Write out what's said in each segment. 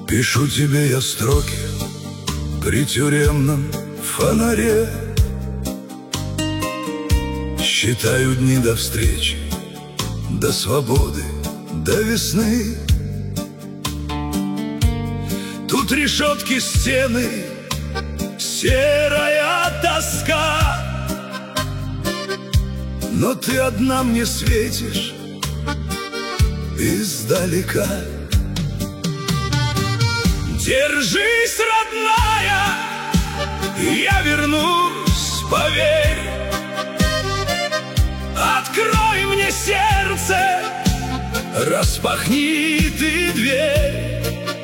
Пишу тебе я строки при тюремном фонаре. Считаю дни до встречи, до свободы, до весны. Тут решетки, стены, серая тоска, но ты одна мне светишь издалека. Держись, родная, я вернусь, поверь. Открой мне сердце, распахни ты дверь.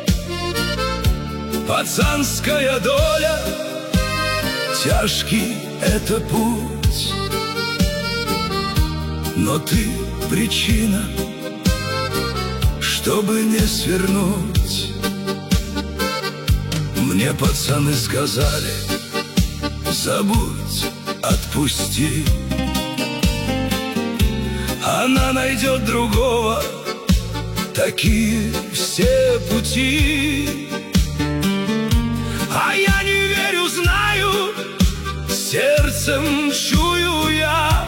Пацанская доля, тяжкий это путь, но ты причина, чтобы не свернуть. Мне пацаны сказали: забудь, отпусти, она найдет другого, такие все пути. А я не верю, знаю, сердцем чую я,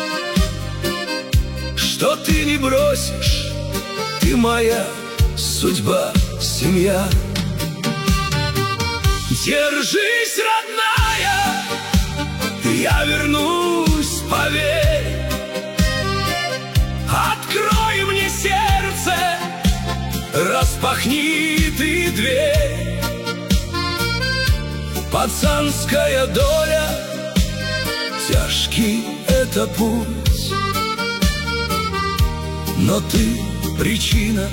что ты не бросишь, ты моя судьба, семья. Держись, родная, я вернусь, поверь. Открой мне сердце, распахни ты дверь. Пацанская доля, тяжкий это путь, но ты причина,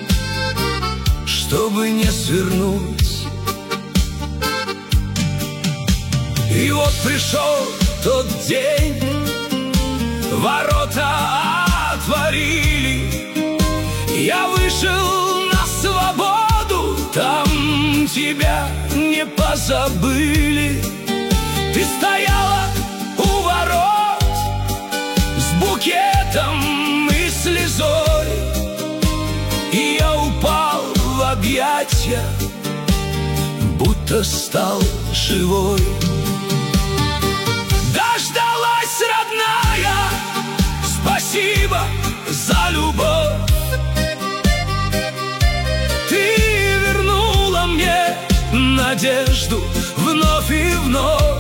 чтобы не свернуть. И вот пришел тот день, ворота отворили, я вышел на свободу, там тебя не позабыли. Ты стояла у ворот с букетом и слезой, и я упал в объятия, будто стал живой. Дождалась, родная, спасибо за любовь. Ты вернула мне надежду вновь и вновь.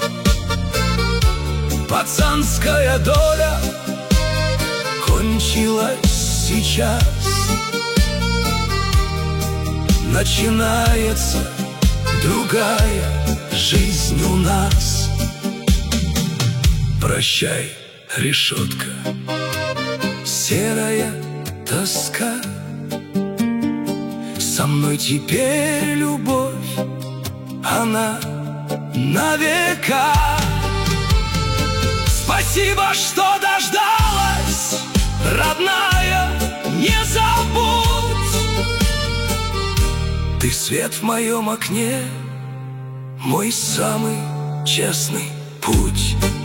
Пацанская доля кончилась сейчас, начинается другая жизнь у нас. Прощай, решетка, серая тоска, со мной теперь любовь, она на века. Спасибо, что дождалась, родная, не забудь. Ты свет в моем окне, мой самый честный путь.